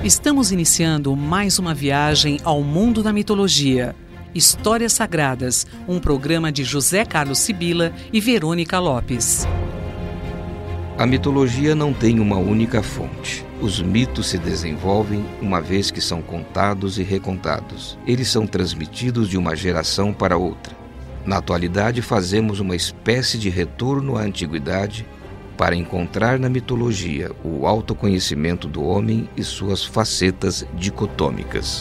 Estamos iniciando mais uma viagem ao mundo da mitologia. Histórias Sagradas, um programa de José Carlos Sibila e Verônica Lopes. A mitologia não tem uma única fonte. Os mitos se desenvolvem uma vez que são contados e recontados. Eles são transmitidos de uma geração para outra. Na atualidade, fazemos uma espécie de retorno à antiguidade para encontrar na mitologia o autoconhecimento do homem e suas facetas dicotômicas.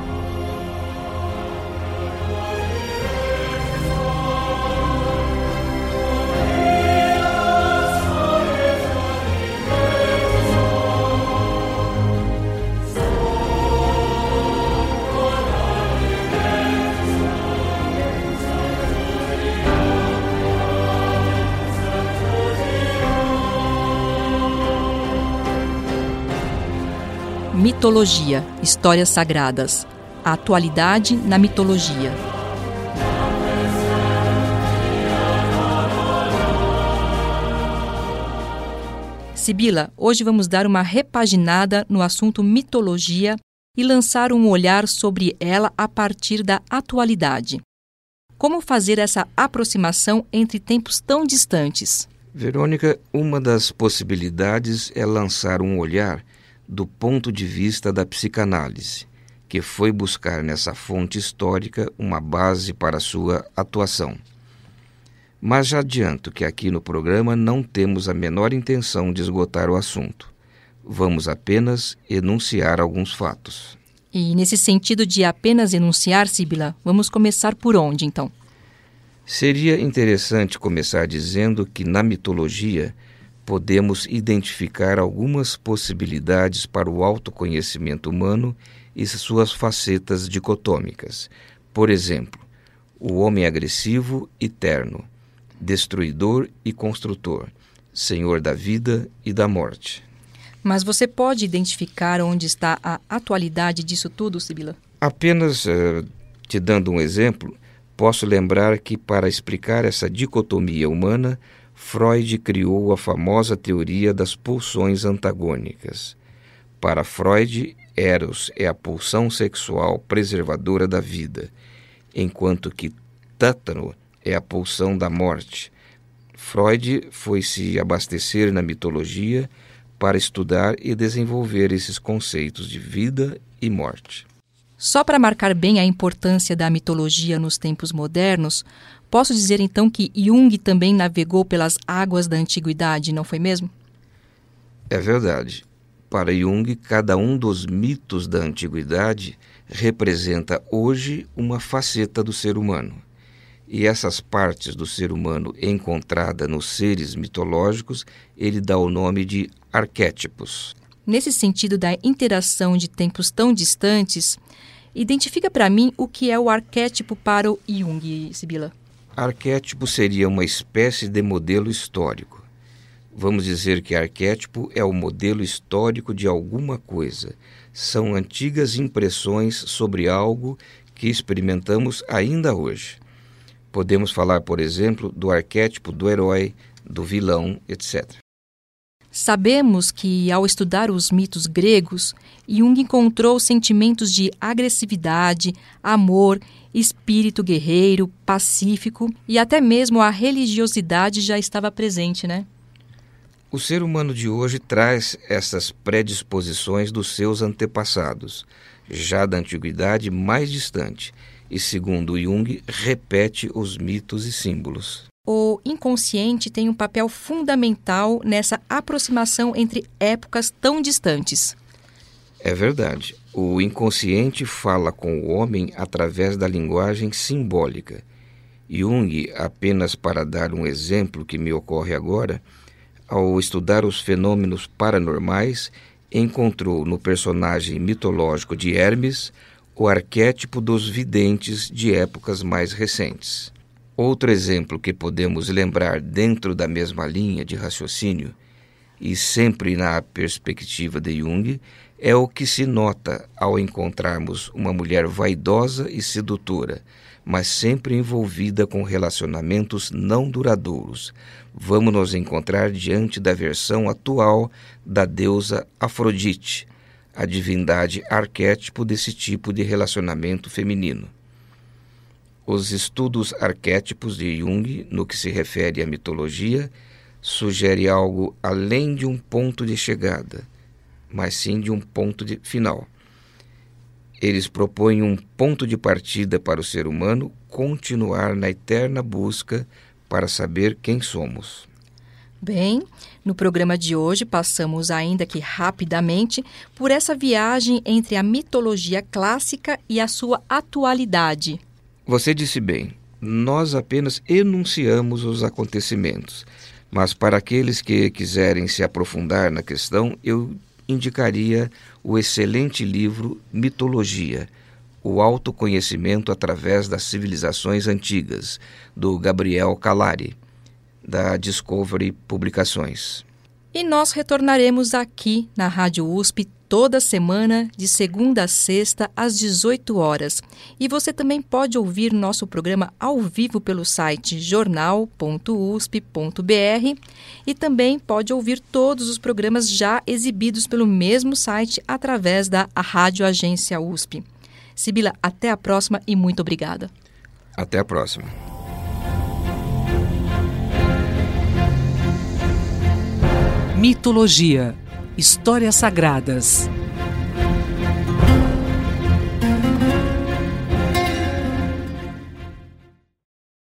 Mitologia, Histórias Sagradas. A atualidade na mitologia. Sibila, hoje vamos dar uma repaginada no assunto mitologia e lançar um olhar sobre ela a partir da atualidade. Como fazer essa aproximação entre tempos tão distantes? Verônica, uma das possibilidades é lançar um olhar do ponto de vista da psicanálise, que foi buscar nessa fonte histórica uma base para sua atuação. Mas já adianto que aqui no programa não temos a menor intenção de esgotar o assunto. Vamos apenas enunciar alguns fatos. E nesse sentido de apenas enunciar, Sibila, vamos começar por onde, então? Seria interessante começar dizendo que na mitologia podemos identificar algumas possibilidades para o autoconhecimento humano e suas facetas dicotômicas. Por exemplo, o homem agressivo e terno, destruidor e construtor, senhor da vida e da morte. Mas você pode identificar onde está a atualidade disso tudo, Sibila? Apenas te dando um exemplo, posso lembrar que para explicar essa dicotomia humana, Freud criou a famosa teoria das pulsões antagônicas. Para Freud, Eros é a pulsão sexual preservadora da vida, enquanto que Tétano é a pulsão da morte. Freud foi se abastecer na mitologia para estudar e desenvolver esses conceitos de vida e morte. Só para marcar bem a importância da mitologia nos tempos modernos, posso dizer então que Jung também navegou pelas águas da antiguidade, não foi mesmo? É verdade. Para Jung, cada um dos mitos da antiguidade representa hoje uma faceta do ser humano. E essas partes do ser humano encontrada nos seres mitológicos, ele dá o nome de arquétipos. Nesse sentido da interação de tempos tão distantes, identifica para mim o que é o arquétipo para o Jung, Sibila. Arquétipo seria uma espécie de modelo histórico. Vamos dizer que arquétipo é o modelo histórico de alguma coisa. São antigas impressões sobre algo que experimentamos ainda hoje. Podemos falar, por exemplo, do arquétipo do herói, do vilão, etc. Sabemos que, ao estudar os mitos gregos, Jung encontrou sentimentos de agressividade, amor, espírito guerreiro, pacífico e até mesmo a religiosidade já estava presente, né? O ser humano de hoje traz essas predisposições dos seus antepassados, já da antiguidade mais distante, e, segundo Jung, repete os mitos e símbolos. O inconsciente tem um papel fundamental nessa aproximação entre épocas tão distantes. É verdade. O inconsciente fala com o homem através da linguagem simbólica. Jung, apenas para dar um exemplo que me ocorre agora, ao estudar os fenômenos paranormais, encontrou no personagem mitológico de Hermes o arquétipo dos videntes de épocas mais recentes. Outro exemplo que podemos lembrar dentro da mesma linha de raciocínio, e sempre na perspectiva de Jung, é o que se nota ao encontrarmos uma mulher vaidosa e sedutora, mas sempre envolvida com relacionamentos não duradouros. Vamos nos encontrar diante da versão atual da deusa Afrodite, a divindade arquétipo desse tipo de relacionamento feminino. Os estudos arquétipos de Jung, no que se refere à mitologia, sugere algo além de um ponto de chegada, mas sim de um ponto de final. Eles propõem um ponto de partida para o ser humano continuar na eterna busca para saber quem somos. Bem, no programa de hoje passamos ainda que rapidamente por essa viagem entre a mitologia clássica e a sua atualidade. Você disse bem, nós apenas enunciamos os acontecimentos, mas para aqueles que quiserem se aprofundar na questão, eu indicaria o excelente livro Mitologia, o autoconhecimento através das civilizações antigas, do Gabriel Calari, da Discovery Publicações. E nós retornaremos aqui na Rádio USP toda semana, de segunda a sexta, às 18 horas. E você também pode ouvir nosso programa ao vivo pelo site jornal.usp.br e também pode ouvir todos os programas já exibidos pelo mesmo site através da Rádio Agência USP. Sibila, até a próxima e muito obrigada. Até a próxima. Mitologia, histórias sagradas.